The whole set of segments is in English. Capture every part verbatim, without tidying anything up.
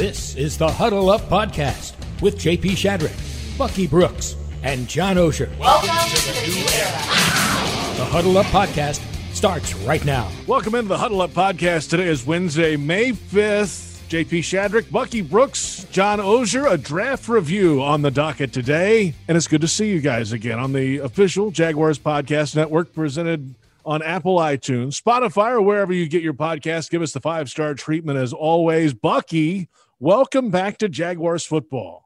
This is the Huddle Up Podcast with J P Shadrick, Bucky Brooks, and John Oehser. Welcome to the new era. The Huddle Up Podcast starts right now. Welcome into the Huddle Up Podcast. Today is Wednesday, May fifth. J P Shadrick, Bucky Brooks, John Oehser, a draft review on the docket today. And it's good to see you guys again on the official Jaguars Podcast Network, presented on Apple iTunes, Spotify, or wherever you get your podcast. Give us the five-star treatment as always. Bucky, welcome back to Jaguars football.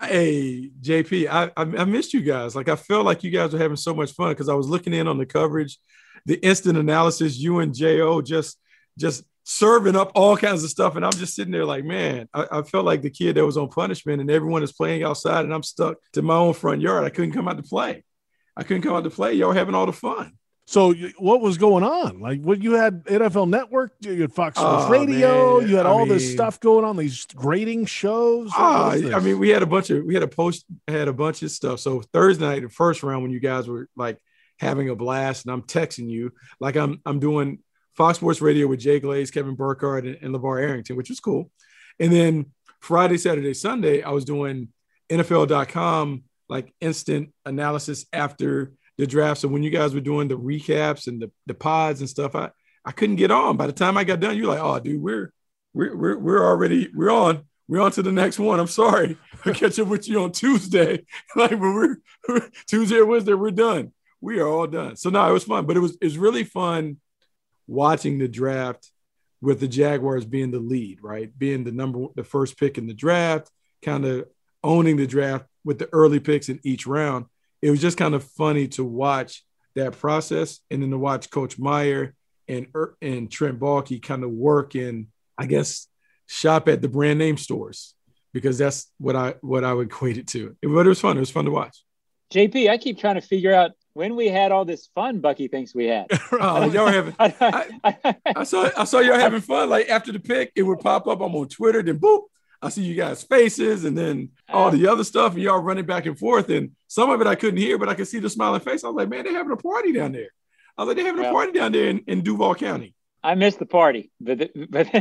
Hey, J P, I, I, I missed you guys. Like, I felt like you guys were having so much fun because I was looking in on the coverage, the instant analysis, you and J O just, just serving up all kinds of stuff. And I'm just sitting there like, man, I, I felt like the kid that was on punishment and everyone is playing outside and I'm stuck to my own front yard. I couldn't come out to play. I couldn't come out to play. Y'all were having all the fun. So what was going on? Like, what you had N F L Network, you had Fox Sports oh, Radio, man. you had I all mean, this stuff going on, these grading shows. Uh, I mean, we had a bunch of we had a post had a bunch of stuff. So Thursday night, the first round, when you guys were like having a blast, and I'm texting you like I'm I'm doing Fox Sports Radio with Jay Glaze, Kevin Burkhardt, and, and LeVar Arrington, which was cool. And then Friday, Saturday, Sunday, I was doing N F L dot com like instant analysis after the draft. So when you guys were doing the recaps and the, the pods and stuff, I, I couldn't get on. By the time I got done, you're like, oh, dude, we're we're we're we're already we're on. We're on to the next one. I'm sorry. I'll catch up with you on Tuesday. Like, but we're, we're Tuesday or Wednesday, we're done. We are all done. So no, it was fun, but it was it was really fun watching the draft with the Jaguars being the lead, right? Being the number the first pick in the draft, kind of owning the draft with the early picks in each round. It was just kind of funny to watch that process, and then to watch Coach Meyer and and Trent Baalke kind of work and, I guess, shop at the brand name stores, because that's what I what I would equate it to. But it was fun. It was fun to watch. J P, I keep trying to figure out when we had all this fun Bucky thinks we had. Oh, y'all were having. I, I saw I saw y'all having fun. Like, after the pick, it would pop up. I'm on Twitter, then boop, I see you guys' faces, and then all the other stuff, and y'all running back and forth. And some of it I couldn't hear, but I could see the smiling face. I was like, man, they're having a party down there. I was like, they're having well, a party down there in, in Duval County. I missed the party, but, but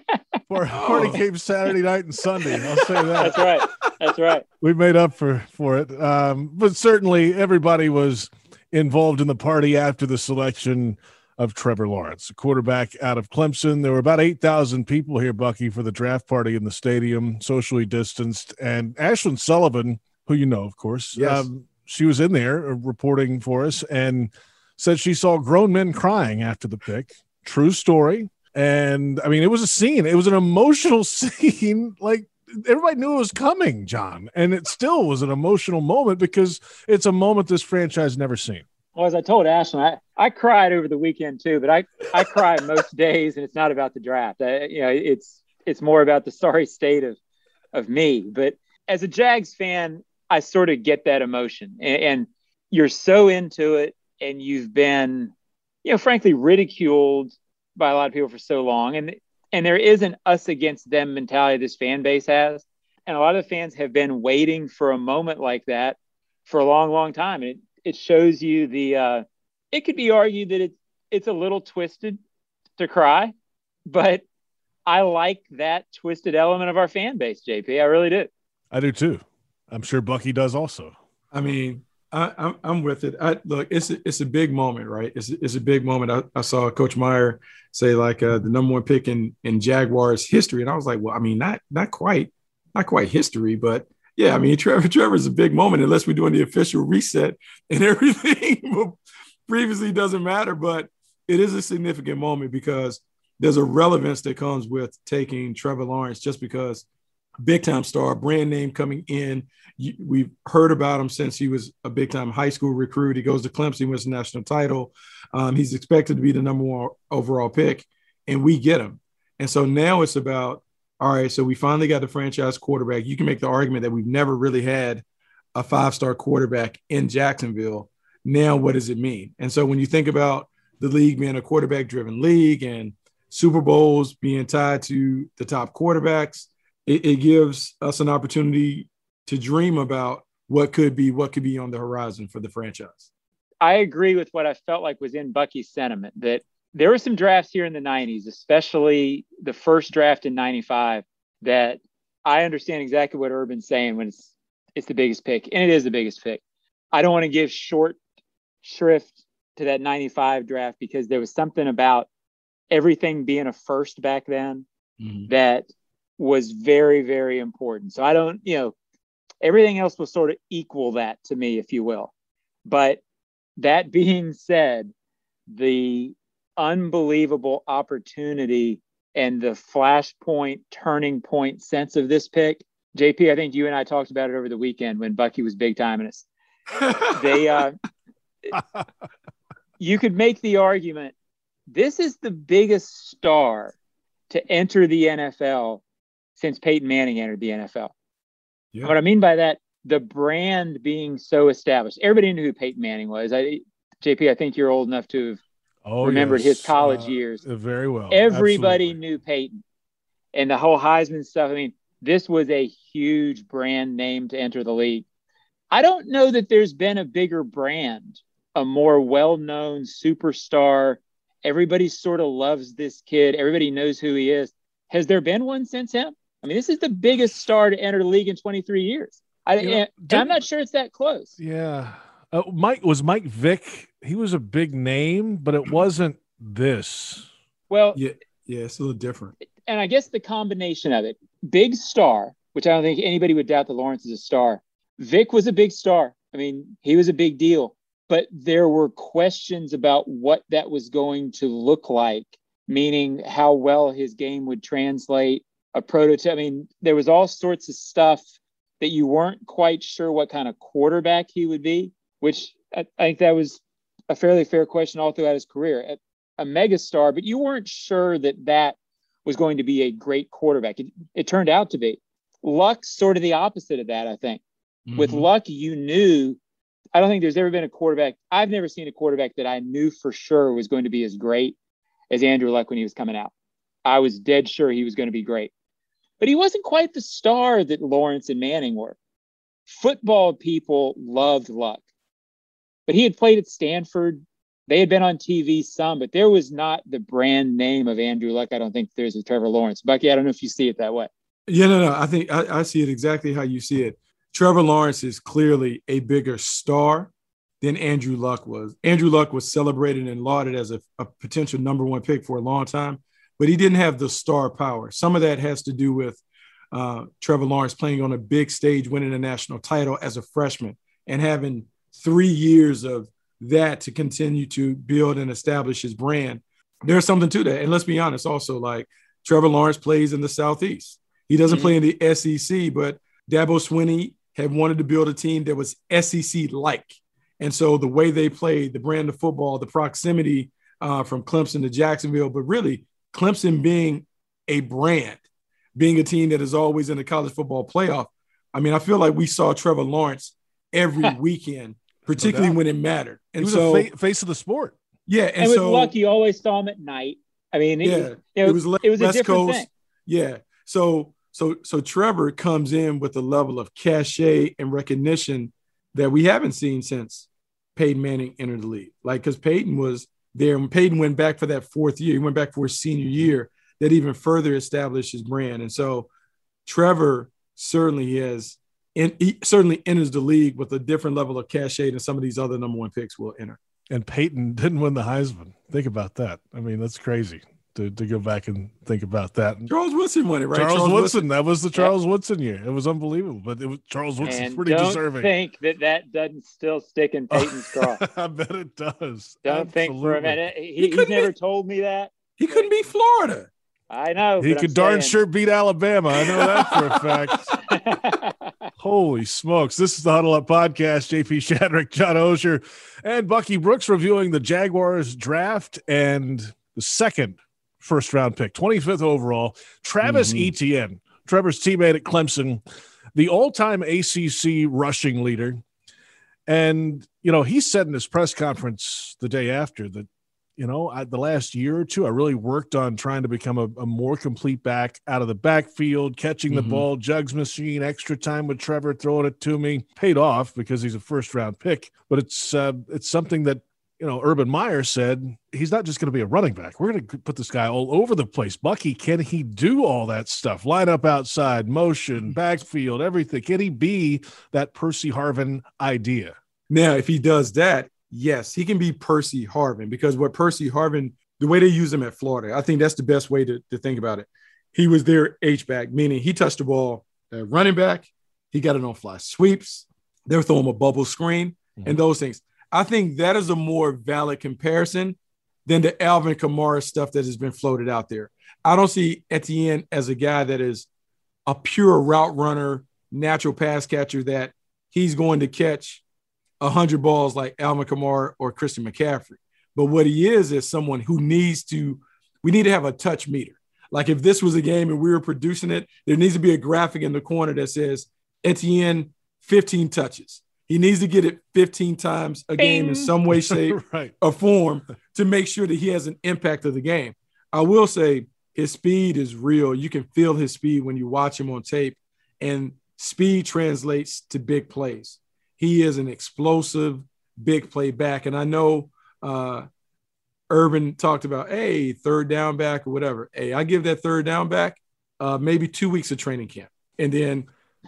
party oh. came Saturday night and Sunday. I'll say that. That's right. That's right. We made up for for it, um, but certainly everybody was involved in the party after the selection of Trevor Lawrence, a quarterback out of Clemson. There were about eight thousand people here, Bucky, for the draft party in the stadium, socially distanced. And Ashlyn Sullivan, who you know, of course, yes. um, she was in there reporting for us and said she saw grown men crying after the pick. True story. And, I mean, it was a scene. It was an emotional scene. Like, everybody knew it was coming, John. And it still was an emotional moment because it's a moment this franchise never seen. Well, as I told Ashlyn, I, I cried over the weekend too, but I, I cry most days, and it's not about the draft. I, you know, it's it's more about the sorry state of of me. But as a Jags fan, I sort of get that emotion, and, and you're so into it, and you've been, you know, frankly ridiculed by a lot of people for so long, and and there is an us against them mentality this fan base has, and a lot of the fans have been waiting for a moment like that for a long, long time, and it, It shows you the, uh, it could be argued that it's, it's a little twisted to cry, but I like that twisted element of our fan base, J P. I really do. I do too. I'm sure Bucky does also. I mean, I, I'm, I'm with it. I, look, it's a, it's a big moment, right? It's, it's a big moment. I, I saw Coach Meyer say like uh, the number one pick in, in Jaguars history. And I was like, well, I mean, not, not quite, not quite history, but yeah, I mean, Trevor Trevor's a big moment unless we're doing the official reset and everything previously doesn't matter. But it is a significant moment because there's a relevance that comes with taking Trevor Lawrence, just because big time star, brand name coming in. You, we've heard about him since he was a big time high school recruit. He goes to Clemson, wins the national title. Um, he's expected to be the number one overall pick, and we get him. And so now it's about, all right, so we finally got the franchise quarterback. You can make the argument that we've never really had a five-star quarterback in Jacksonville. Now, what does it mean? And so when you think about the league being a quarterback-driven league and Super Bowls being tied to the top quarterbacks, it, it gives us an opportunity to dream about what could be, what could be on the horizon for the franchise. I agree with what I felt like was in Bucky's sentiment, that there were some drafts here in the nineties, especially the first draft in ninety-five, that I understand exactly what Urban's saying when it's it's the biggest pick, and it is the biggest pick. I don't want to give short shrift to that ninety-five draft because there was something about everything being a first back then mm-hmm. that was very, very important. So I don't, you know, everything else will sort of equal that to me, if you will. But that being said, the unbelievable opportunity and the flashpoint, turning point sense of this pick, J P, I think you and I talked about it over the weekend when Bucky was big time in us. They, uh, you could make the argument, this is the biggest star to enter the N F L since Peyton Manning entered the N F L. Yeah. What I mean by that, the brand being so established. Everybody knew who Peyton Manning was. I, J P, I think you're old enough to have oh, remembered yes. his college uh, years. Very well. Everybody Absolutely. knew Peyton. And the whole Heisman stuff, I mean, this was a huge brand name to enter the league. I don't know that there's been a bigger brand, a more well-known superstar. Everybody sort of loves this kid. Everybody knows who he is. Has there been one since him? I mean, this is the biggest star to enter the league in twenty-three years. I, you know, and I'm not sure it's that close. Yeah. Uh, Mike was Mike Vick. He was a big name, but it wasn't this. Well, yeah, yeah, it's a little different. And I guess the combination of it, big star, which I don't think anybody would doubt that Lawrence is a star. Vick was a big star. I mean, he was a big deal, but there were questions about what that was going to look like, meaning how well his game would translate, a prototype. I mean, there was all sorts of stuff that you weren't quite sure what kind of quarterback he would be, which I, I think that was a fairly fair question all throughout his career. A, a mega star, but you weren't sure that that was going to be a great quarterback. It, it turned out to be. Luck's sort of the opposite of that, I think. Mm-hmm. With Luck, you knew, I don't think there's ever been a quarterback. I've never seen a quarterback that I knew for sure was going to be as great as Andrew Luck when he was coming out. I was dead sure he was going to be great. But he wasn't quite the star that Lawrence and Manning were. Football people loved Luck. But he had played at Stanford. They had been on T V some, but there was not the brand name of Andrew Luck. I don't think there's with Trevor Lawrence. Bucky, I don't know if you see it that way. Yeah, no, no. I think I, I see it exactly how you see it. Trevor Lawrence is clearly a bigger star than Andrew Luck was. Andrew Luck was celebrated and lauded as a, a potential number one pick for a long time, but he didn't have the star power. Some of that has to do with uh, Trevor Lawrence playing on a big stage, winning a national title as a freshman and having three years of that to continue to build and establish his brand. There's something to that. And let's be honest also, like Trevor Lawrence plays in the Southeast. He doesn't mm-hmm. play in the S E C, but Dabo Swinney had wanted to build a team that was S E C-like. And so the way they played, the brand of football, the proximity uh, from Clemson to Jacksonville, but really Clemson being a brand, being a team that is always in the college football playoff. I mean, I feel like we saw Trevor Lawrence every weekend, particularly no when it mattered. And he was so, a fa- face of the sport. Yeah. And, and with so, Luck, you always saw him at night. I mean, it, yeah, you know, it was, it was a West different Coast. thing. Yeah. So, so, so Trevor comes in with a level of cachet and recognition that we haven't seen since Peyton Manning entered the league. Like, because Peyton was there when Peyton went back for that fourth year, he went back for his senior year, that even further established his brand. And so Trevor certainly has, and he certainly enters the league with a different level of cachet than some of these other number one picks will enter. And Peyton didn't win the Heisman. Think about that. I mean, that's crazy to, to go back and think about that. Charles Woodson won it, right? Charles, Charles Woodson. Woodson. That was the Charles yeah. Woodson year. It was unbelievable, but it was Charles Woodson's and pretty don't deserving. Think that that doesn't still stick in Peyton's craw. I bet it does. Don't Absolutely. think for a minute. He, he he's never be, told me that. He couldn't beat Florida. I know. He could darn saying. sure beat Alabama. I know that for a fact. Holy smokes. This is the Huddle Up Podcast. J P Shadrick, John Oehser, and Bucky Brooks reviewing the Jaguars draft and the second first-round pick, twenty-fifth overall, Travis mm-hmm. Etienne, Trevor's teammate at Clemson, the all-time A C C rushing leader. And, you know, he said in his press conference the day after that, you know, I, the last year or two, I really worked on trying to become a, a more complete back out of the backfield, catching the mm-hmm. ball, jugs machine, extra time with Trevor throwing it to me. Paid off because he's a first-round pick. But it's uh, it's something that you know, Urban Meyer said he's not just going to be a running back. We're going to put this guy all over the place. Bucky, can he do all that stuff? Line up outside, motion, backfield, everything. Can he be that Percy Harvin idea? Now, if he does that, yes, he can be Percy Harvin, because what Percy Harvin, the way they use him at Florida, I think that's the best way to, to think about it. He was their H-back, meaning he touched the ball at running back. He got it on fly sweeps. They were throwing him a bubble screen mm-hmm. and those things. I think that is a more valid comparison than the Alvin Kamara stuff that has been floated out there. I don't see Etienne as a guy that is a pure route runner, natural pass catcher, that he's going to catch one hundred balls like Alvin Kamara or Christian McCaffrey. But what he is is someone who needs to – we need to have a touch meter. Like if this was a game and we were producing it, there needs to be a graphic in the corner that says Etienne, fifteen touches. He needs to get it fifteen times a game in some way, shape, right. or form to make sure that he has an impact of the game. I will say his speed is real. You can feel his speed when you watch him on tape, and speed translates to big plays. He is an explosive big play back. And I know uh, Urban talked about, hey, third down back or whatever. Hey, I give that third down back uh, maybe two weeks of training camp. And then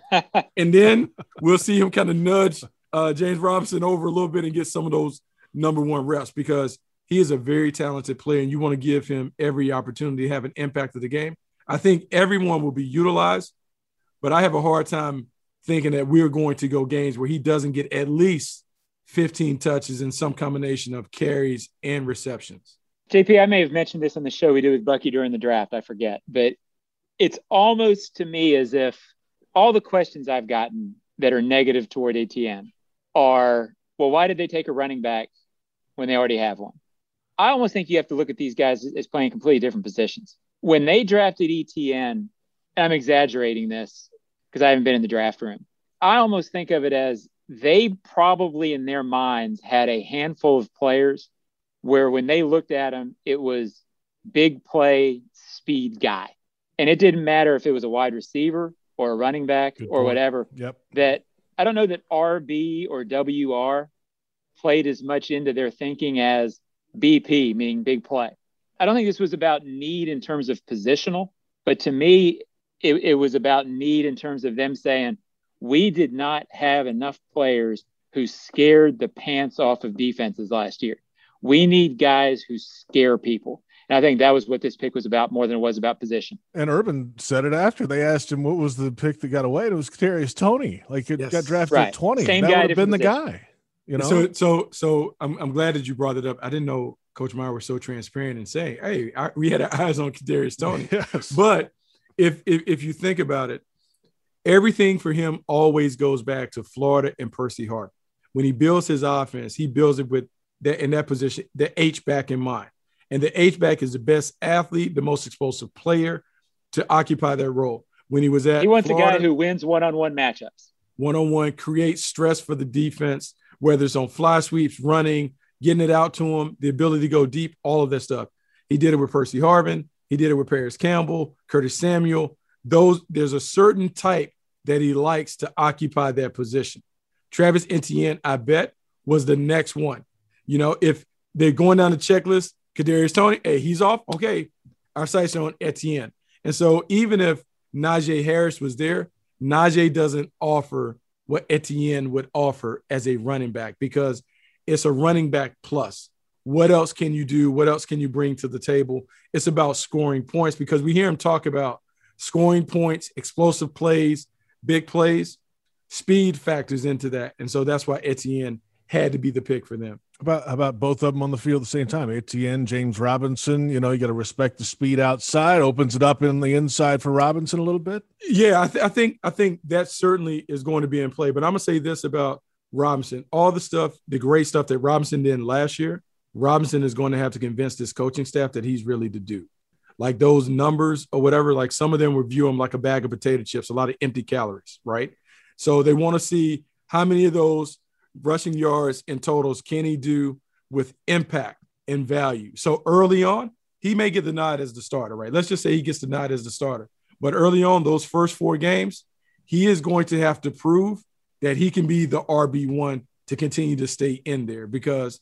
and then we'll see him kind of nudge uh, James Robinson over a little bit and get some of those number one reps, because he is a very talented player and you want to give him every opportunity to have an impact of the game. I think everyone will be utilized, but I have a hard time thinking that we're going to go games where he doesn't get at least fifteen touches in some combination of carries and receptions. J P, I may have mentioned this on the show we did with Bucky during the draft. I forget, but it's almost to me as if all the questions I've gotten that are negative toward Etienne are, well, why did they take a running back when they already have one? I almost think you have to look at these guys as playing completely different positions. When they drafted Etienne, I'm exaggerating this because I haven't been in the draft room. I almost think of it as they probably in their minds had a handful of players where when they looked at them, it was big play, speed guy. And it didn't matter if it was a wide receiver or a running back Good or point. whatever. Yep. That I don't know that R B or W R played as much into their thinking as B P, meaning big play. I don't think this was about need in terms of positional, but to me, it, it was about need in terms of them saying, we did not have enough players who scared the pants off of defenses last year. We need guys who scare people. And I think that was what this pick was about more than it was about position. And Urban said it after they asked him what was the pick that got away. And it was Kadarius Toney. Like it Yes. got drafted Right. at twenty. Same that guy, would have been the different guy. You know. So, so, so I'm, I'm glad that you brought it up. I didn't know Coach Meyer was so transparent and saying, "Hey, I, we had our eyes on Kadarius Toney." Yes. But if, if if you think about it, everything for him always goes back to Florida and Percy Harvin. When he builds his offense, he builds it with that in that position, the H back in mind. And the H back is the best athlete, the most explosive player to occupy that role. When he was at He wants Florida, a guy who wins one-on-one matchups. one-on-one, creates stress for the defense, whether it's on fly sweeps, running, getting it out to him, the ability to go deep, all of that stuff. He did it with Percy Harvin. He did it with Paris Campbell, Curtis Samuel. Those, there's a certain type that he likes to occupy that position. Travis Etienne, I bet, was the next one. You know, if they're going down the checklist, Kadarius Toney, hey, he's off. Okay, our sights are on Etienne. And so even if Najee Harris was there, Najee doesn't offer what Etienne would offer as a running back, because it's a running back plus. What else can you do? What else can you bring to the table? It's about scoring points, because we hear him talk about scoring points, explosive plays, big plays. Speed factors into that. And so that's why Etienne had to be the pick for them. About about both of them on the field at the same time. Etienne, James Robinson, you know, you got to respect the speed outside, opens it up in the inside for Robinson a little bit. Yeah, I, th- I think I think that certainly is going to be in play. But I'm going to say this about Robinson. All the stuff, the great stuff that Robinson did last year, Robinson is going to have to convince this coaching staff that he's really the dude. Like those numbers or whatever, like some of them will view him like a bag of potato chips, a lot of empty calories, right? So they want to see how many of those rushing yards and totals can he do with impact and value. So early on, he may get the nod as the starter, right? Let's just say he gets the nod as the starter. But early on, those first four games, he is going to have to prove that he can be the R B one to continue to stay in there, because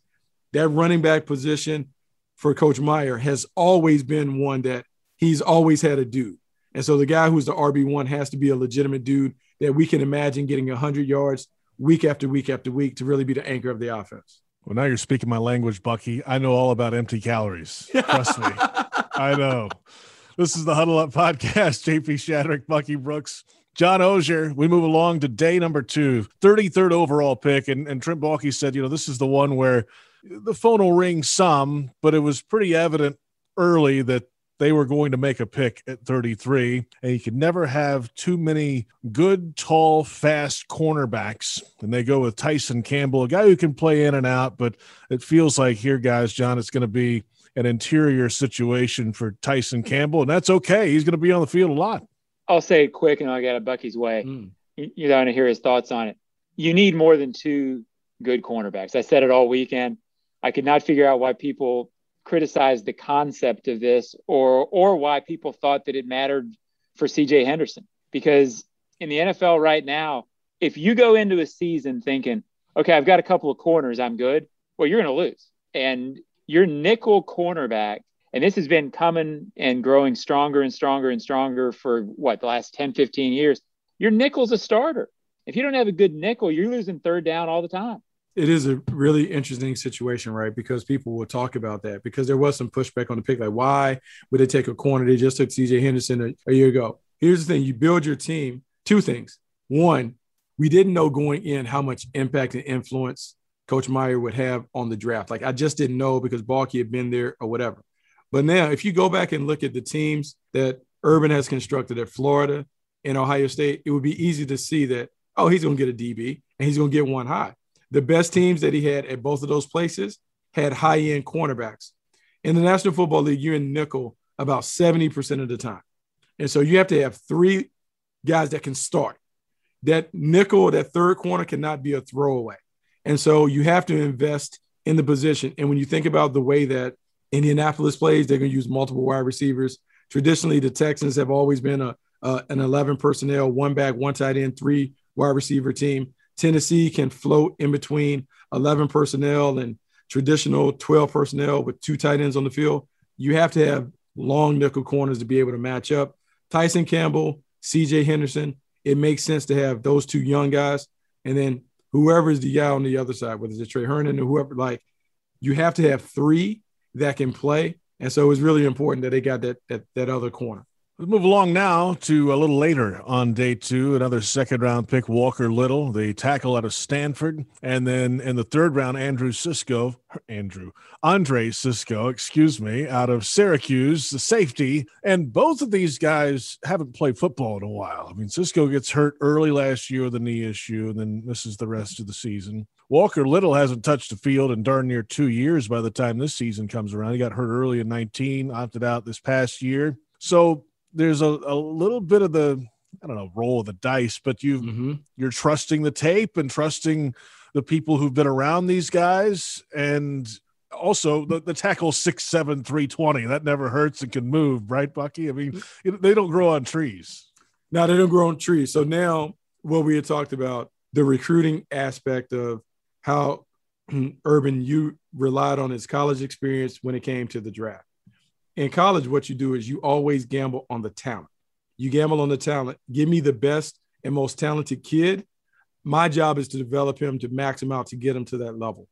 that running back position for Coach Meyer has always been one that he's always had a dude. And so the guy who's the R B one has to be a legitimate dude that we can imagine getting one hundred yards week after week after week to really be the anchor of the offense. Well, now you're speaking my language, Bucky. I know all about empty calories. Trust me. I know. This is the Huddle Up Podcast. J P Shadrick, Bucky Brooks, John Oehser. We move along to day number two, thirty-third overall pick. And, and Trent Baalke said, you know, this is the one where the phone will ring some, but it was pretty evident early that they were going to make a pick at thirty-three, and you could never have too many good, tall, fast cornerbacks. And they go with Tyson Campbell, a guy who can play in and out, but it feels like here, guys, John, it's going to be an interior situation for Tyson Campbell, and that's okay. He's going to be on the field a lot. I'll say it quick, and I'll get a Bucky's way. Mm. You, you want to hear his thoughts on it. You need more than two good cornerbacks. I said it all weekend. I could not figure out why people criticized the concept of this or or why people thought that it mattered for C J Henderson. Because in the N F L right now, if you go into a season thinking, okay, I've got a couple of corners, I'm good, well, you're going to lose. And your nickel cornerback, and this has been coming and growing stronger and stronger and stronger for, what, the last ten, fifteen years, your nickel's a starter. If you don't have a good nickel, you're losing third down all the time. It is a really interesting situation, right? Because people will talk about that because there was some pushback on the pick. Like, why would they take a corner? They just took C J Henderson a, a year ago. Here's the thing. You build your team. Two things. One, we didn't know going in how much impact and influence Coach Meyer would have on the draft. Like, I just didn't know because Baalke had been there or whatever. But now, if you go back and look at the teams that Urban has constructed at Florida and Ohio State, it would be easy to see that, oh, he's going to get a D B and he's going to get one high. The best teams that he had at both of those places had high-end cornerbacks. In the National Football League, you're in nickel about seventy percent of the time. And so you have to have three guys that can start. That nickel, that third corner cannot be a throwaway. And so you have to invest in the position. And when you think about the way that Indianapolis plays, they're going to use multiple wide receivers. Traditionally, the Texans have always been a, a an eleven personnel, one back, one tight end, three wide receiver team. Tennessee can float in between eleven personnel and traditional twelve personnel with two tight ends on the field. You have to have long nickel corners to be able to match up. Tyson Campbell, C J Henderson, it makes sense to have those two young guys. And then whoever is the guy on the other side, whether it's Trey Herndon or whoever, like, you have to have three that can play. And so it's really important that they got that that, that other corner. Let's move along now to a little later on day two, another second-round pick, Walker Little, the tackle out of Stanford. And then in the third round, Andrew Cisco, Andrew, Andre Cisco, excuse me, out of Syracuse, the safety. And both of these guys haven't played football in a while. I mean, Cisco gets hurt early last year with a knee issue and then misses the rest of the season. Walker Little hasn't touched the field in darn near two years by the time this season comes around. He got hurt early in nineteen, opted out this past year. So there's a, a little bit of the, I don't know, roll of the dice, but you Mm-hmm. you're trusting the tape and trusting the people who've been around these guys. And also the, the tackle six seven, three twenty, that never hurts and can move, right, Bucky? I mean, it, they don't grow on trees. Now they don't grow on trees. So now what we had talked about, the recruiting aspect of how Urban, you relied on his college experience when it came to the draft. In college, what you do is you always gamble on the talent. You gamble on the talent. Give me the best and most talented kid. My job is to develop him, to max him out, to get him to that level.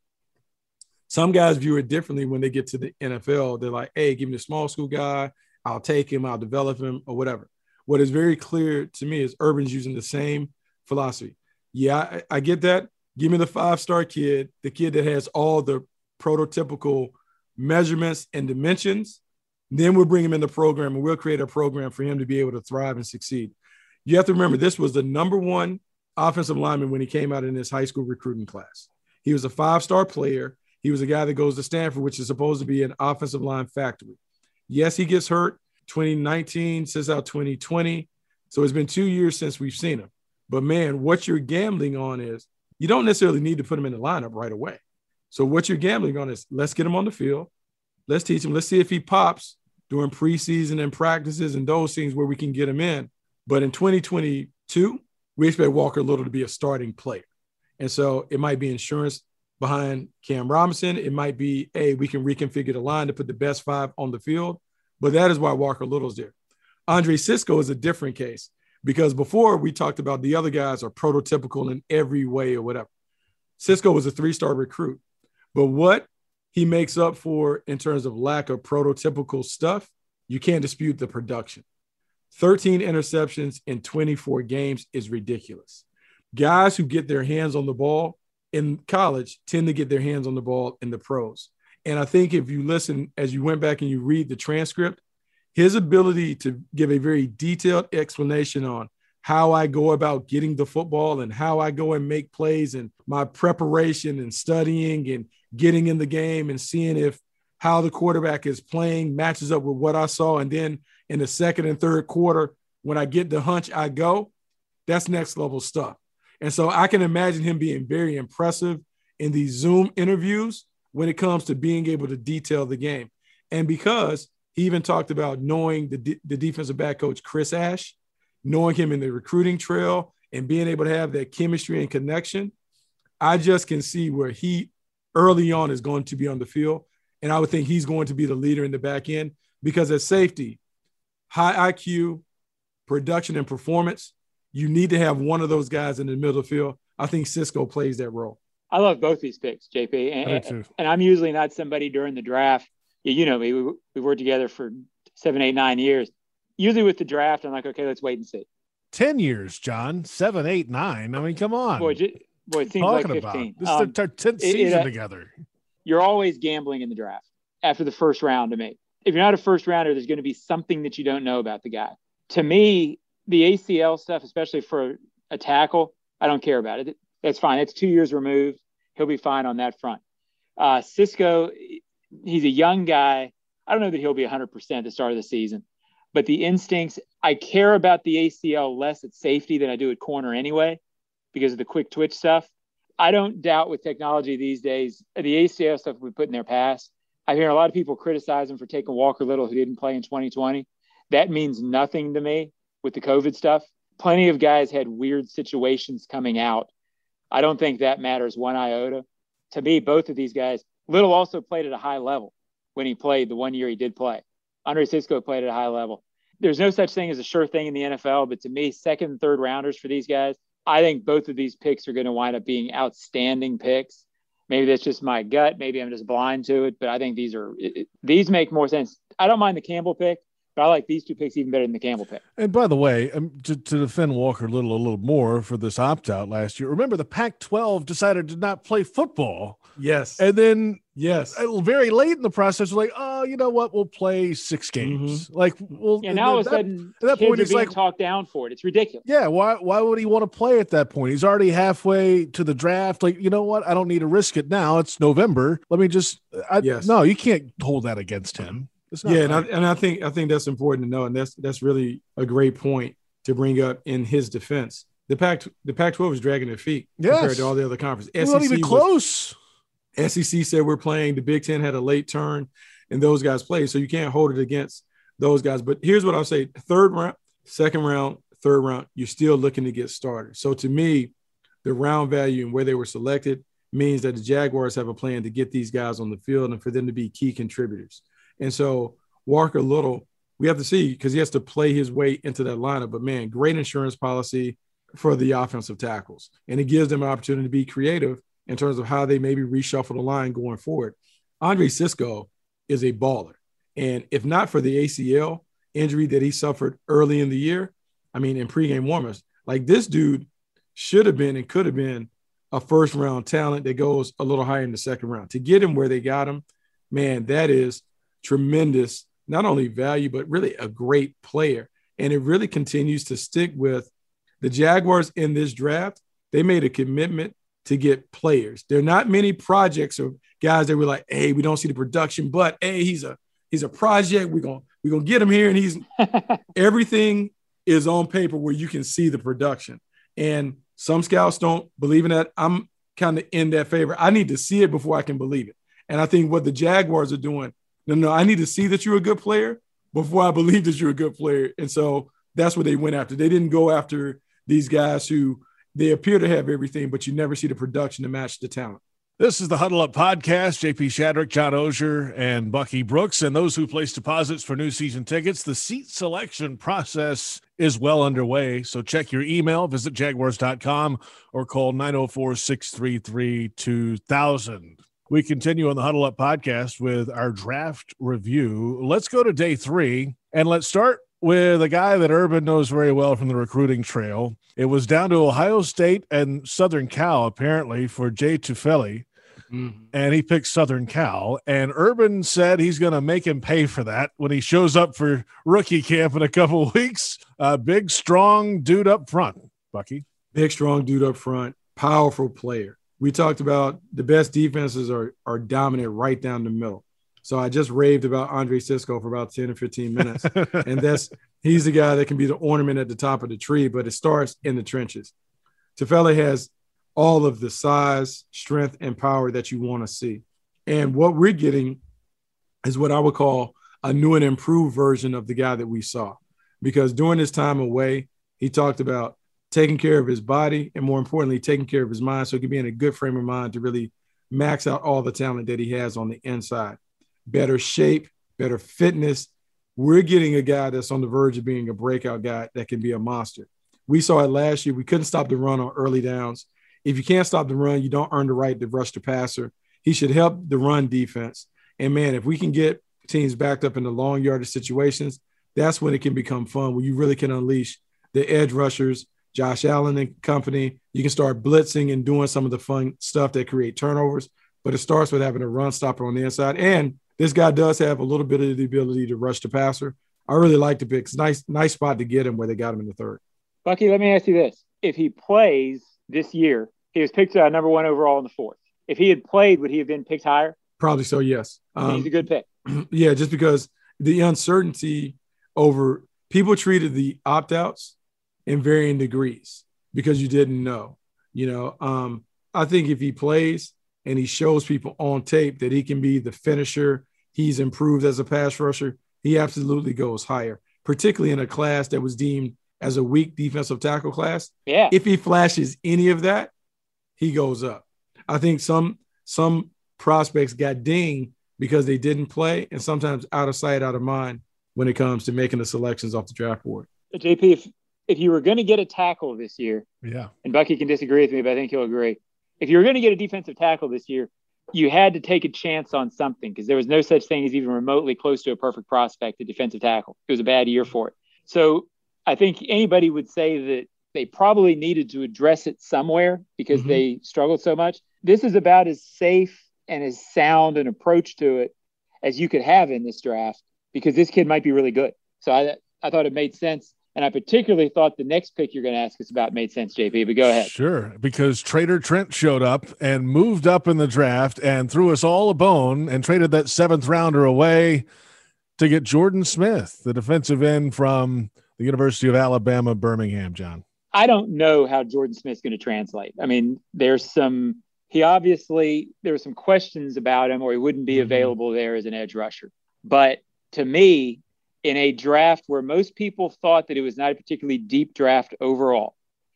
Some guys view it differently when they get to the N F L. They're like, hey, give me the small school guy. I'll take him. I'll develop him or whatever. What is very clear to me is Urban's using the same philosophy. Yeah, I, I get that. Give me the five-star kid, the kid that has all the prototypical measurements and dimensions. Then we'll bring him in the program and we'll create a program for him to be able to thrive and succeed. You have to remember, this was the number one offensive lineman when he came out in his high school recruiting class. He was a five-star player. He was a guy that goes to Stanford, which is supposed to be an offensive line factory. Yes, he gets hurt twenty nineteen, sits out twenty twenty. So it's been two years since we've seen him. But, man, what you're gambling on is you don't necessarily need to put him in the lineup right away. So what you're gambling on is let's get him on the field. Let's teach him. Let's see if he pops during preseason and practices and those things where we can get him in. But in twenty twenty-two, we expect Walker Little to be a starting player. And so it might be insurance behind Cam Robinson. It might be, hey, we can reconfigure the line to put the best five on the field. But that is why Walker Little's there. Andre Cisco is a different case because before we talked about the other guys are prototypical in every way or whatever. Cisco was a three-star recruit. But what he makes up for in terms of lack of prototypical stuff, you can't dispute the production. thirteen interceptions in twenty-four games is ridiculous. Guys who get their hands on the ball in college tend to get their hands on the ball in the pros. And I think if you listen, as you went back and you read the transcript, his ability to give a very detailed explanation on how I go about getting the football and how I go and make plays and my preparation and studying and getting in the game and seeing if how the quarterback is playing matches up with what I saw. And then in the second and third quarter, when I get the hunch, I go, that's next level stuff. And so I can imagine him being very impressive in these Zoom interviews when it comes to being able to detail the game. And because he even talked about knowing the, the defensive back coach, Chris Ash, knowing him in the recruiting trail and being able to have that chemistry and connection, I just can see where he early on is going to be on the field. And I would think he's going to be the leader in the back end because at safety, high I Q, production and performance, you need to have one of those guys in the middle of the field. I think Cisco plays that role. I love both these picks, J P. And, and I'm usually not somebody during the draft. You, you know me, we, we worked together for seven, eight, nine years. Usually with the draft, I'm like, okay, let's wait and see. ten years, John. Seven, eight, nine. I mean, come on. Boy, j- boy it seems Talking like fifteen. About. This um, is their tenth season it, it, uh, together. You're always gambling in the draft after the first round to me. If you're not a first rounder, there's going to be something that you don't know about the guy. To me, the A C L stuff, especially for a tackle, I don't care about it. That's fine. It's two years removed. He'll be fine on that front. Uh, Cisco, he's a young guy. I don't know that he'll be one hundred percent at the start of the season, but the instincts, I care about the A C L less at safety than I do at corner anyway, because of the quick twitch stuff. I don't doubt with technology these days, the A C L stuff we put in their past. I hear a lot of people criticize him for taking Walker Little, who didn't play in twenty twenty. That means nothing to me with the COVID stuff. Plenty of guys had weird situations coming out. I don't think that matters one iota. To me, both of these guys, Little also played at a high level when he played the one year he did play. Andre Cisco played at a high level. There's no such thing as a sure thing in the N F L, but to me, second and third rounders for these guys, I think both of these picks are going to wind up being outstanding picks. Maybe that's just my gut. Maybe I'm just blind to it, but I think these are it, these make more sense. I don't mind the Campbell pick, but I like these two picks even better than the Campbell pick. And by the way, um, to, to defend Walker Little a little more for this opt-out last year, remember the Pac twelve decided to not play football. Yes. And then yes, very late in the process, we're like, oh, you know what? We'll play six games. Mm-hmm. Like, well, yeah. Now all of a sudden, at that point, he's like talked down for it. It's ridiculous. Yeah. Why? Why would he want to play at that point? He's already halfway to the draft. Like, you know what? I don't need to risk it now. It's November. Let me just. I, yes. No, you can't hold that against him. Yeah, right. and I, and I think I think that's important to know, and that's that's really a great point to bring up in his defense. The Pac the Pac twelve is dragging their feet yes. compared to all the other conferences. We're not even close. Was, S E C said we're playing. The Big Ten had a late turn, and those guys played, so you can't hold it against those guys. But here's what I'll say: third round, second round, third round, you're still looking to get started. So to me, the round value and where they were selected means that the Jaguars have a plan to get these guys on the field and for them to be key contributors. And so Walker Little, we have to see because he has to play his way into that lineup. But, man, great insurance policy for the offensive tackles. And it gives them an opportunity to be creative in terms of how they maybe reshuffle the line going forward. Andre Cisco is a baller. And if not for the A C L injury that he suffered early in the year, I mean, in pregame warmers, like this dude should have been and could have been a first-round talent that goes a little higher in the second round. To get him where they got him, man, that is tremendous, not only value, but really a great player. And it really continues to stick with the Jaguars in this draft. They made a commitment to get players. There are not many projects of guys that were like, hey, we don't see the production, but hey, he's a he's a project. We're gonna we're gonna get him here. And he's everything is on paper where you can see the production. And some scouts don't believe in that. I'm kind of in that favor. I need to see it before I can believe it. And I think what the Jaguars are doing, no, no, I need to see that you're a good player before I believe that you're a good player. And so that's what they went after. They didn't go after these guys who they appear to have everything, but you never see the production to match the talent. This is the Huddle Up Podcast. J P Shadrick, John Oehser, and Bucky Brooks. And those who place deposits for new season tickets, the seat selection process is well underway. So check your email, visit jaguars dot com, or call nine oh four, six three three, two thousand. We continue on the Huddle Up Podcast with our draft review. Let's go to day three, and let's start with a guy that Urban knows very well from the recruiting trail. It was down to Ohio State and Southern Cal, apparently, for Jay Tufele. Mm-hmm. And he picked Southern Cal, and Urban said he's going to make him pay for that when he shows up for rookie camp in a couple of weeks. A big, strong dude up front, Bucky. Big, strong dude up front, powerful player. We talked about the best defenses are, are dominant right down the middle. So I just raved about Andre Cisco for about ten or fifteen minutes, and that's he's the guy that can be the ornament at the top of the tree, but it starts in the trenches. Tufele has all of the size, strength, and power that you want to see. And what we're getting is what I would call a new and improved version of the guy that we saw. Because during his time away, he talked about taking care of his body and, more importantly, taking care of his mind so he could be in a good frame of mind to really max out all the talent that he has on the inside. Better shape, better fitness. We're getting a guy that's on the verge of being a breakout guy that can be a monster. We saw it last year. We couldn't stop the run on early downs. If you can't stop the run, you don't earn the right to rush the passer. He should help the run defense. And, man, if we can get teams backed up in the long yardage situations, that's when it can become fun, where you really can unleash the edge rushers, Josh Allen and company. You can start blitzing and doing some of the fun stuff that create turnovers. But it starts with having a run stopper on the inside. And this guy does have a little bit of the ability to rush the passer. I really like the pick. It's nice, nice spot to get him where they got him in the third. Bucky, let me ask you this. If he plays this year, he was picked uh, number one overall in the fourth. If he had played, would he have been picked higher? Probably so, yes. Um, He's a good pick. Yeah, just because the uncertainty over – people treated the opt-outs in varying degrees because you didn't know. You know, um, I think if he plays and he shows people on tape that he can be the finisher, he's improved as a pass rusher, he absolutely goes higher, particularly in a class that was deemed as a weak defensive tackle class. Yeah. If he flashes any of that, he goes up. I think some some prospects got dinged because they didn't play, and sometimes out of sight, out of mind when it comes to making the selections off the draft board. J P, if, if you were going to get a tackle this year, yeah, and Bucky can disagree with me, but I think he'll agree. If you were going to get a defensive tackle this year, you had to take a chance on something because there was no such thing as even remotely close to a perfect prospect at defensive tackle. It was a bad year for it. So I think anybody would say that they probably needed to address it somewhere because mm-hmm. they struggled so much. This is about as safe and as sound an approach to it as you could have in this draft because this kid might be really good. So I I thought it made sense. And I particularly thought the next pick you're going to ask us about made sense, J P, but go ahead. Sure, because Trader Trent showed up and moved up in the draft and threw us all a bone and traded that seventh rounder away to get Jordan Smith, the defensive end from the University of Alabama, Birmingham, John. I don't know how Jordan Smith's going to translate. I mean, there's some – he obviously – there were some questions about him or he wouldn't be mm-hmm. available there as an edge rusher. But to me, in a draft where most people thought that it was not a particularly deep draft overall,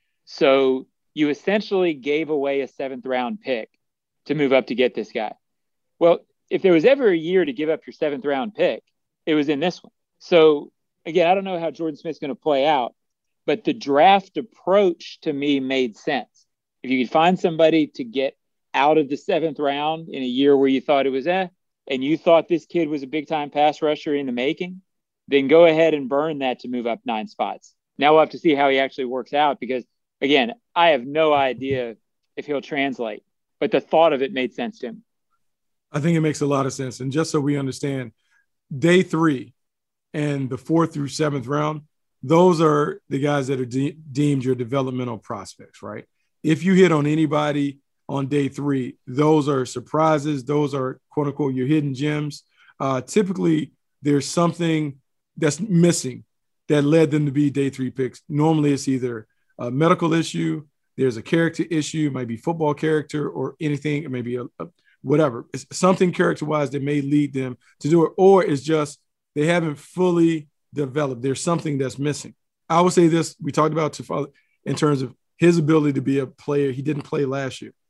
so you essentially gave away a seventh-round pick to move up to get this guy. Well, if there was ever a year to give up your seventh-round pick, it was in this one. So, again, I don't know how Jordan Smith's going to play out. But the draft approach to me made sense. If you could find somebody to get out of the seventh round in a year where you thought it was eh, and you thought this kid was a big-time pass rusher in the making, then go ahead and burn that to move up nine spots. Now we'll have to see how he actually works out because, again, I have no idea if he'll translate. But the thought of it made sense to him. I think it makes a lot of sense. And just so we understand, day three and the fourth through seventh round, those are the guys that are de- deemed your developmental prospects, right? If you hit on anybody on day three, those are surprises. Those are, quote unquote, your hidden gems. Uh, typically, there's something that's missing that led them to be day three picks. Normally, it's either a medical issue, there's a character issue, it might be football character or anything, it may be a, a whatever. It's something character-wise that may lead them to do it, or it's just they haven't fully developed. There's something that's missing. I would say this, we talked about Tufele in terms of his ability to be a player. He didn't play last year.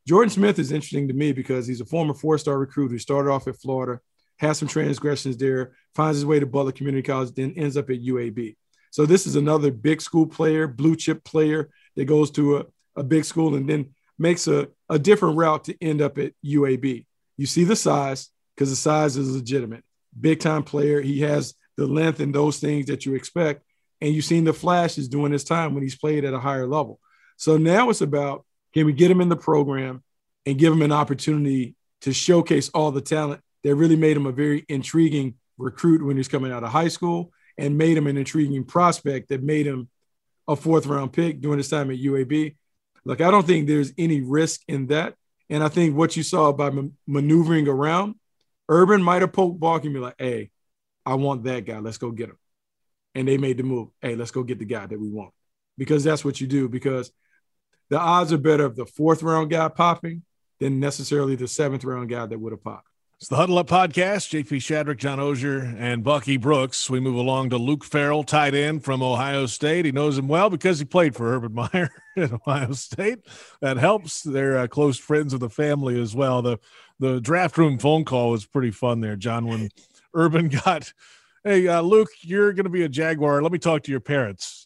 Jordan Smith is interesting to me because he's a former four-star recruit who started off at Florida, has some transgressions there, finds his way to Butler Community College, then ends up at U A B. So this is another big school player, blue chip player that goes to a, a big school and then makes a, a different route to end up at U A B. You see the size because the size is legitimate. Big time player. He has the length and those things that you expect. And you've seen the flashes during his time when he's played at a higher level. So now it's about, can we get him in the program and give him an opportunity to showcase all the talent that really made him a very intriguing recruit when he's coming out of high school and made him an intriguing prospect that made him a fourth round pick during his time at U A B. Look, I don't think there's any risk in that. And I think what you saw by ma- maneuvering around, Urban might have poked Balky and be like, hey, I want that guy. Let's go get him. And they made the move. Hey, let's go get the guy that we want. Because that's what you do. Because the odds are better of the fourth round guy popping than necessarily the seventh round guy that would have popped. It's the Huddle Up Podcast. J P Shadrick, John Oehser, and Bucky Brooks. We move along to Luke Farrell, tight end from Ohio State. He knows him well because he played for Urban Meyer at Ohio State. That helps. They're uh, close friends of the family as well. The the draft room phone call was pretty fun there, John, when Urban got, hey, uh, Luke, you're going to be a Jaguar. Let me talk to your parents.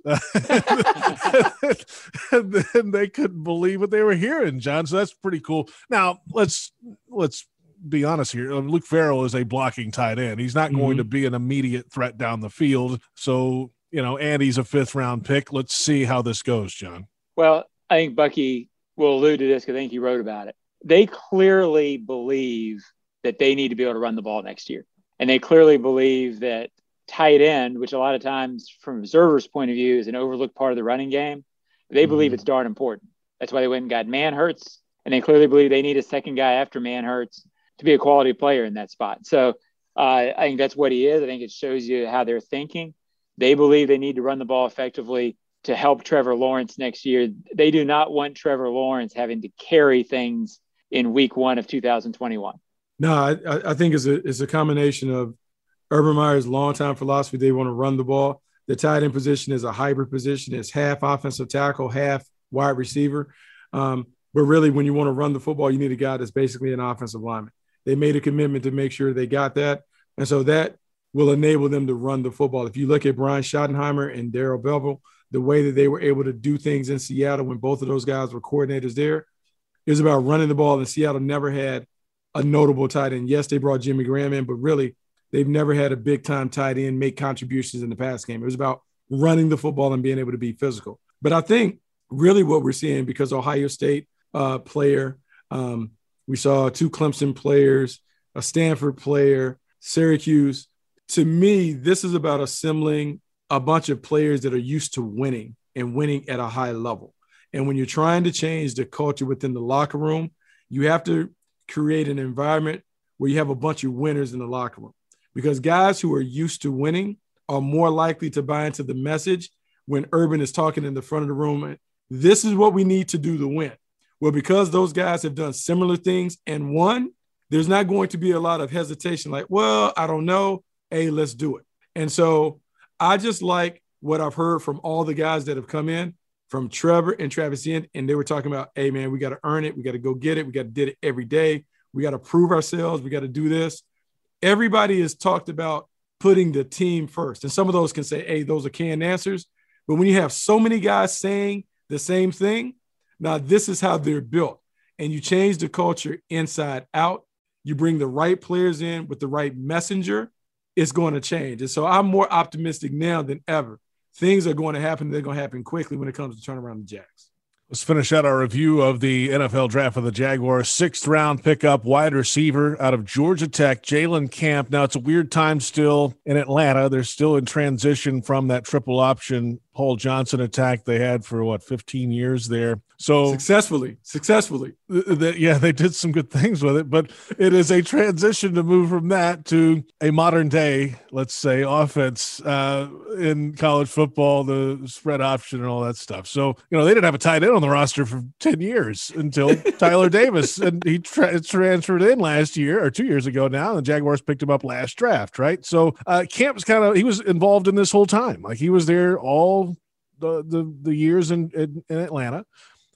And then they couldn't believe what they were hearing, John. So that's pretty cool. Now, let's let's be honest here. Luke Farrell is a blocking tight end. He's not mm-hmm. going to be an immediate threat down the field. So, you know, and he's a fifth round pick. Let's see how this goes, John. Well, I think Bucky will allude to this because I think he wrote about it. They clearly believe that they need to be able to run the ball next year. And they clearly believe that tight end, which a lot of times from observers' point of view is an overlooked part of the running game, they believe mm-hmm. it's darn important. That's why they went and got Manhertz. And they clearly believe they need a second guy after Manhertz to be a quality player in that spot. So uh, I think that's what he is. I think it shows you how they're thinking. They believe they need to run the ball effectively to help Trevor Lawrence next year. They do not want Trevor Lawrence having to carry things in week one of two thousand twenty-one. No, I, I think it's a, it's a combination of Urban Meyer's longtime philosophy. They want to run the ball. The tight end position is a hybrid position. It's half offensive tackle, half wide receiver. Um, but really, when you want to run the football, you need a guy that's basically an offensive lineman. They made a commitment to make sure they got that. And so that will enable them to run the football. If you look at Brian Schottenheimer and Darrell Bevell, the way that they were able to do things in Seattle when both of those guys were coordinators there, it was about running the ball. And Seattle never had a notable tight end. Yes, they brought Jimmy Graham in, but really they've never had a big-time tight end make contributions in the pass game. It was about running the football and being able to be physical. But I think really what we're seeing, because Ohio State uh, player, um, we saw two Clemson players, a Stanford player, Syracuse. To me, this is about assembling a bunch of players that are used to winning and winning at a high level. And when you're trying to change the culture within the locker room, you have to create an environment where you have a bunch of winners in the locker room, because guys who are used to winning are more likely to buy into the message when Urban is talking in the front of the room. This is what we need to do to win. Well, because those guys have done similar things and won, there's not going to be a lot of hesitation like, well, I don't know. Hey, let's do it. And so I just like what I've heard from all the guys that have come in, from Trevor and Travis Yen, and they were talking about, hey, man, we got to earn it. We got to go get it. We got to do it every day. We got to prove ourselves. We got to do this. Everybody has talked about putting the team first. And some of those can say, hey, those are canned answers. But when you have so many guys saying the same thing, now this is how they're built. And you change the culture inside out. You bring the right players in with the right messenger, it's going to change. And so I'm more optimistic now than ever. Things are going to happen. They're going to happen quickly when it comes to turn around the Jags. Let's finish out our review of the N F L draft for the Jaguars. Sixth round pickup, wide receiver out of Georgia Tech, Jalen Camp. Now, it's a weird time still in Atlanta. They're still in transition from that triple option Paul Johnson attack they had for, what, fifteen years there. So successfully, successfully. Th- th- yeah, they did some good things with it, but it is a transition to move from that to a modern day, let's say, offense uh, in college football, the spread option and all that stuff. So, you know, they didn't have a tight end on the roster for ten years until Tyler Davis, and he tra- transferred in last year or two years ago now, and the Jaguars picked him up last draft, right? So uh, Camp's kind of, he was involved in this whole time. Like, he was there all the the, the years in, in, in Atlanta.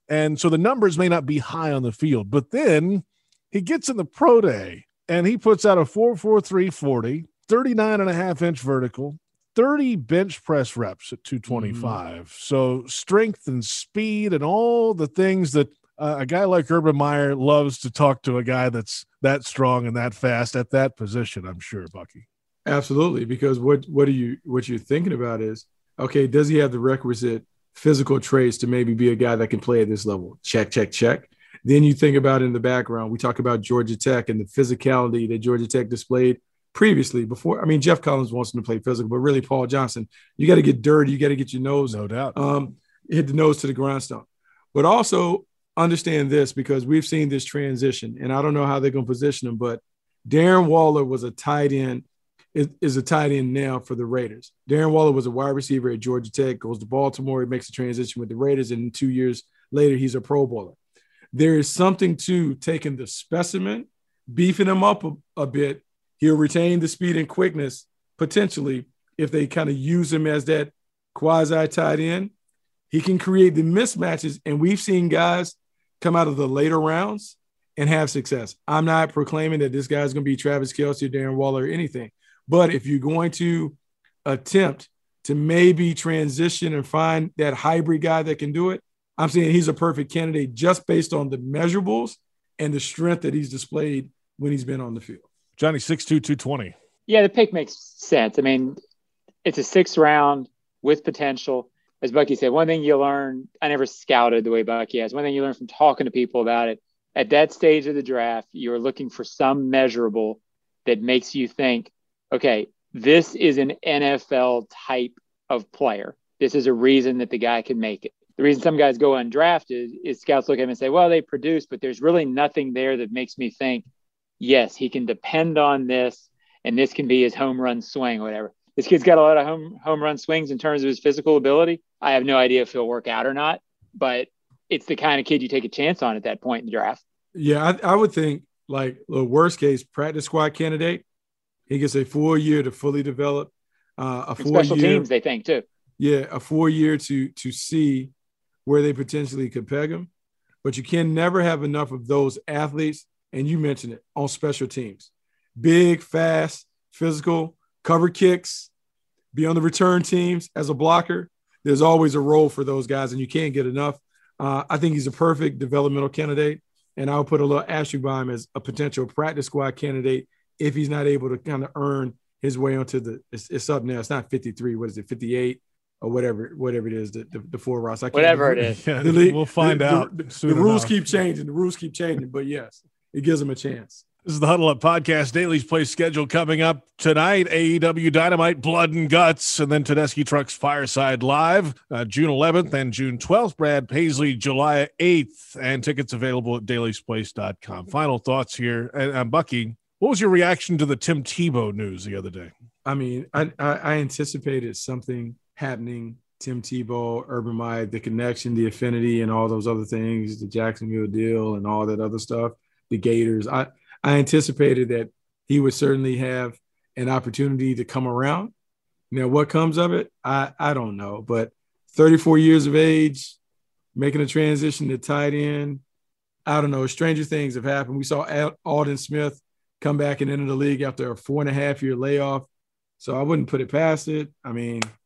And so the numbers may not be high on the field, but then he gets in the pro day and he puts out a four four three forty, thirty-nine and a half inch vertical, thirty bench press reps at two twenty-five. Mm-hmm. So strength and speed and all the things that uh, a guy like Urban Meyer loves to talk to a guy that's that strong and that fast at that position, I'm sure, Bucky. Absolutely, because what what are you what you're thinking about is, okay, does he have the requisite physical traits to maybe be a guy that can play at this level? Check, check, check. Then you think about in the background, we talk about Georgia Tech and the physicality that Georgia Tech displayed previously before. I mean, Jeff Collins wants him to play physical, but really Paul Johnson, you got to get dirty. You got to get your nose, no doubt, um, hit the nose to the grindstone. But also understand this, because we've seen this transition, and I don't know how they're going to position him, but Darren Waller was a tight end, is, is a tight end now for the Raiders. Darren Waller was a wide receiver at Georgia Tech, goes to Baltimore, he makes a transition with the Raiders, and two years later, he's a Pro Bowler. There is something to taking the specimen, beefing him up a, a bit. He'll retain the speed and quickness potentially if they kind of use him as that quasi tight end. He can create the mismatches, and we've seen guys come out of the later rounds and have success. I'm not proclaiming that this guy's going to be Travis Kelce or Darren Waller or anything, but if you're going to attempt to maybe transition and find that hybrid guy that can do it, I'm saying he's a perfect candidate just based on the measurables and the strength that he's displayed when he's been on the field. Johnny, six two, two twenty. Yeah, the pick makes sense. I mean, it's a sixth round with potential. As Bucky said, one thing you learn, I never scouted the way Bucky has. One thing you learn from talking to people about it, at that stage of the draft, you're looking for some measurable that makes you think, okay, this is an N F L type of player. This is a reason that the guy can make it. The reason some guys go undrafted is scouts look at him and say, well, they produce, but there's really nothing there that makes me think, yes, he can depend on this, and this can be his home run swing or whatever. This kid's got a lot of home home run swings in terms of his physical ability. I have no idea if he'll work out or not, but it's the kind of kid you take a chance on at that point in the draft. Yeah, I, I would think, like, the worst case, practice squad candidate. He gets a full year to fully develop. Uh, a full special year, teams, they think, too. Yeah, a full year to to see where they potentially could peg him. But you can never have enough of those athletes, and you mentioned it, on special teams. Big, fast, physical, cover kicks, be on the return teams as a blocker. There's always a role for those guys, and you can't get enough. Uh, I think he's a perfect developmental candidate, and I'll put a little asterisk by him as a potential practice squad candidate if he's not able to kind of earn his way onto the it's, – it's up now. It's not fifty-three. What is it, fifty-eight? Or whatever, whatever it is, the the, the four routes. I can't whatever it is, yeah, the, we'll find the, out. The, the, the rules keep changing. The rules keep changing, but yes, it gives them a chance. This is the Huddle Up Podcast. Daily's Play schedule coming up tonight. A E W Dynamite, Blood and Guts, and then Tedeschi Trucks Fireside Live, uh, June eleventh and June twelfth. Brad Paisley, July eighth, and tickets available at dailies place dot com. Final thoughts here, and uh, Bucky, what was your reaction to the Tim Tebow news the other day? I mean, I I, I anticipated something happening. Tim Tebow, Urban Meyer, the connection, the affinity, and all those other things, the Jacksonville deal and all that other stuff, the Gators. I, I anticipated that he would certainly have an opportunity to come around. Now, what comes of it, I, I don't know. But thirty-four years of age, making a transition to tight end, I don't know. Stranger things have happened. We saw Alden Smith come back and enter the league after a four and a half year layoff. So I wouldn't put it past it. I mean –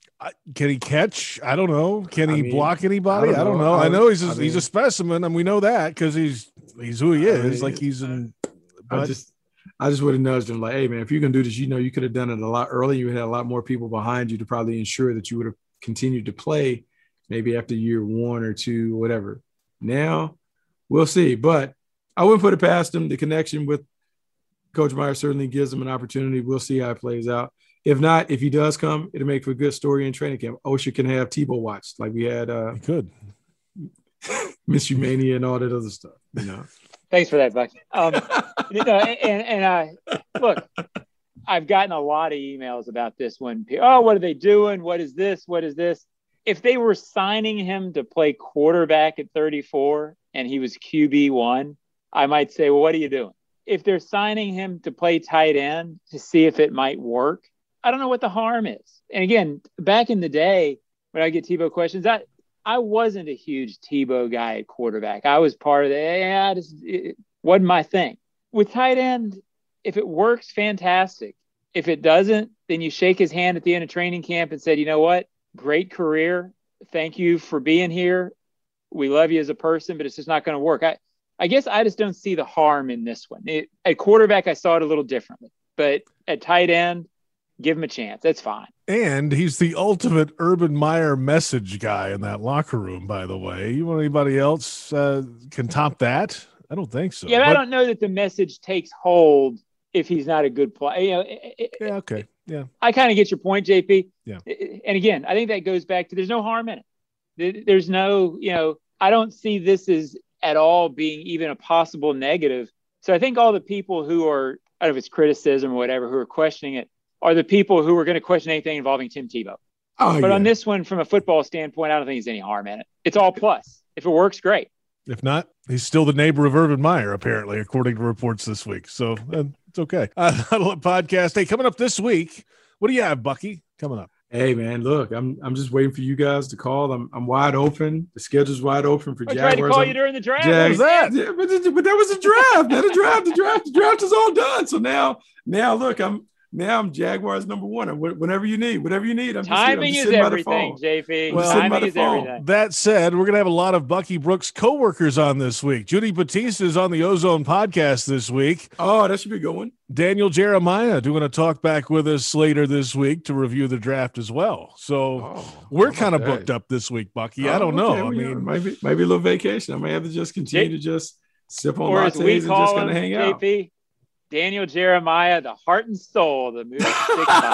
Can he catch? I don't know. Can he I mean, block anybody? I don't know. I, don't know. I, I know he's a, I mean, he's a specimen, and we know that because he's he's who he is. I mean, like he's in. But, I just I just would have nudged him like, hey man, if you're gonna do this, you know, you could have done it a lot earlier. You had a lot more people behind you to probably ensure that you would have continued to play, maybe after year one or two, whatever. Now we'll see, but I wouldn't put it past him. The connection with Coach Meyer certainly gives him an opportunity. We'll see how it plays out. If not, if he does come, it'll make for a good story in training camp. OSHA can have Tebow watched like we had uh, he could. Miss Humania and all that other stuff. You know. Thanks for that, Bucky. Um, you know, and, and uh, look, I've gotten a lot of emails about this one. Oh, what are they doing? What is this? What is this? If they were signing him to play quarterback at thirty-four and he was Q B one, I might say, well, what are you doing? If they're signing him to play tight end to see if it might work, I don't know what the harm is. And again, back in the day when I get Tebow questions, I, I wasn't a huge Tebow guy at quarterback. I was part of the, yeah, just, it wasn't my thing. With tight end, if it works, fantastic. If it doesn't, then you shake his hand at the end of training camp and said, you know what? Great career. Thank you for being here. We love you as a person, but it's just not going to work. I, I guess I just don't see the harm in this one. It, at quarterback, I saw it a little differently. But at tight end, give him a chance. That's fine. And he's the ultimate Urban Meyer message guy in that locker room, by the way. You want anybody else uh, can top that? I don't think so. Yeah, but but, I don't know that the message takes hold if he's not a good player. You know, it, yeah, okay. Yeah. I kind of get your point, J P. Yeah. And again, I think that goes back to there's no harm in it. There's no, you know, I don't see this as at all being even a possible negative. So I think all the people who are, I don't know if it's criticism or whatever, who are questioning it, are the people who are going to question anything involving Tim Tebow. Oh, but yeah. on this one, from a football standpoint, I don't think there's any harm in it. It's all plus. If it works, great. If not, he's still the neighbor of Urban Meyer, apparently, according to reports this week. So uh, it's okay. Uh, Huddle Up Podcast. Hey, coming up this week, what do you have, Bucky, coming up? Hey, man, look, I'm I'm just waiting for you guys to call. I'm I'm wide open. The schedule's wide open for I Jaguars. tried to call I'm, you during the draft. Jags, What was that? Yeah, but, but that was a draft. Not a draft. The draft. The draft is all done. So now, now look, I'm now I'm Jaguars number one. Whenever you need, whatever you need. I'm just, Timing I'm just is sitting by the everything, phone. J P. Well, Timing is phone. everything. That said, we're going to have a lot of Bucky Brooks coworkers on this week. Judy Batista is on the Ozone podcast this week. Oh, that should be a good one. Daniel Jeremiah doing a talk back with us later this week to review the draft as well. So Oh, we're how about kind of that? booked up this week, Bucky. I Oh, don't know. okay, I well, yeah, mean, maybe maybe a little vacation. I may have to just continue J- to just sip on Or as lattes we and just call kind him, of hang J out. P, Daniel Jeremiah, the heart and soul of the Movie Six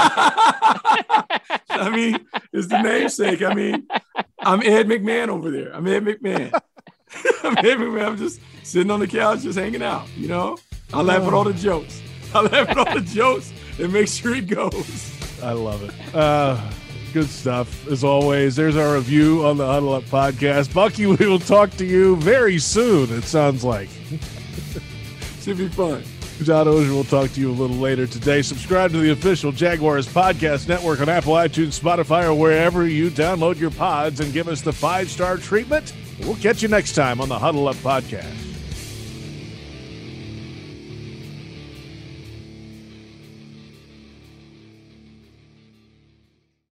Podcast. I mean, it's the namesake. I mean, I'm Ed McMahon over there. I'm Ed McMahon. I'm Ed McMahon. I'm just sitting on the couch, just hanging out. You know, I laugh at all the jokes. I laugh at all the jokes and make sure it goes. I love it. Uh, good stuff. As always, there's our review on the Huddle Up podcast. Bucky, we will talk to you very soon, it sounds like. Should be fun. John Oehser will talk to you a little later today. Subscribe to the official Jaguars Podcast Network on Apple, iTunes, Spotify, or wherever you download your pods and give us the five-star treatment. We'll catch you next time on the Huddle Up Podcast.